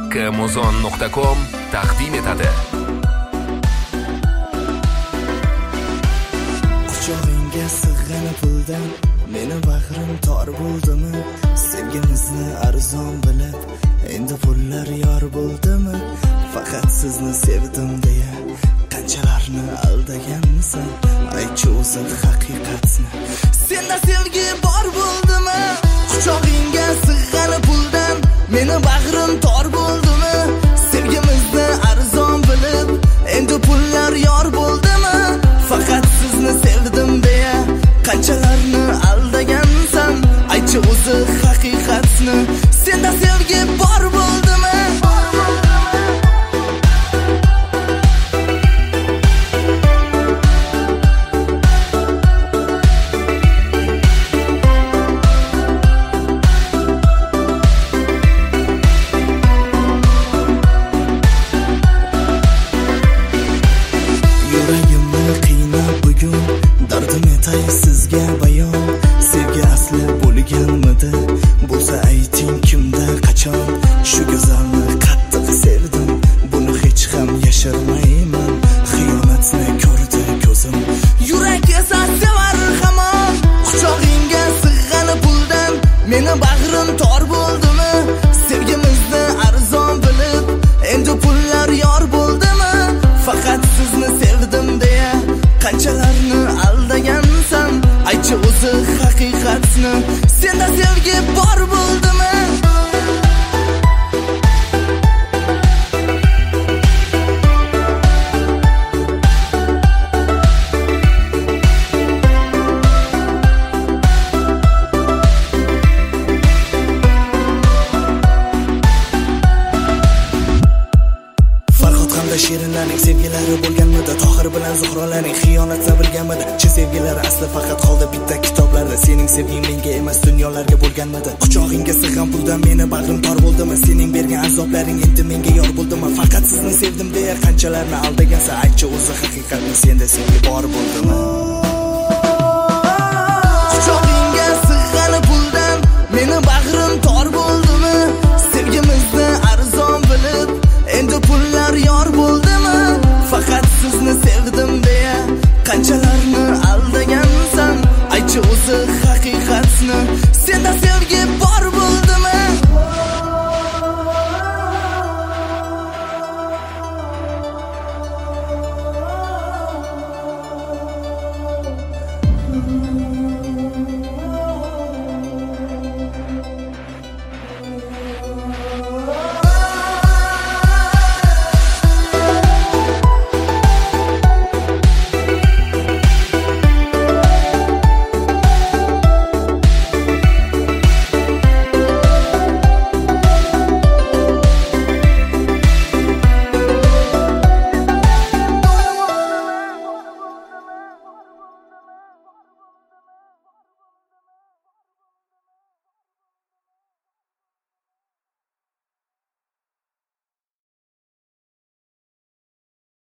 Haqqimuzon.com taqdim etadi. Quchog'ingga sig'gan puldan meni bag'rim tor bo'ldimi? Sevgimizni arzon bilib, endi pullar yor bo'ldimi? Faqat sizni sevdim deya qanchalarni aldagansan? Aytchi o'zi haqiqatni. Senda sevgi bor bo'ldimi? Quchog'ingga sig'gan puldan meni bag'rim tor bo'ldimi? Sevgimizni arzon bilib, endi pullar yor bo'ldimi? Faqat sizni sevdim deya qanchalarni aldagansan? Aytchi o'zi haqiqatni. Senda sevgi bor bo'ldimi? Sizga bayon, sevgi asli bo'lganmidi? Bo'lsa ayting kimda, qachon? Shu go'zalni qattiq sevdim, buni hech ham yashirmayman. Xiyonatni ko'rdi ko'zim, yurak esa sevar hamon. Quchog'ingga sig'gan puldan meni bag'rim tor bo'ldimi? Sevgimizni arzon bilib, endi pullar yor bo'ldimi? Faqat sizni sevdim deya qanchalarni aldagansan? Aytchi o'zi haqiqatni. Senda sevgi bor bo'ldimi? Shirinlarning sevgilari bo'lganmidi? Tohir bilan Zuhrolarning xiyonatni bilganmidi? Chi sevgilari asli faqat qoldi bitta kitoblarda. Sening sevging menga emas, dunyolarga bo'lganmidi? Quchog'ingga sig'gan puldan meni bag'rim tor bo'ldimi? Sening bergan azoblaring endi menga yor bo'ldimi? Faqat sizni sevdim deya qanchalarni aldagansan? Aytchi o'zi haqiqatni. Senda sevgi bor bo'ldimi?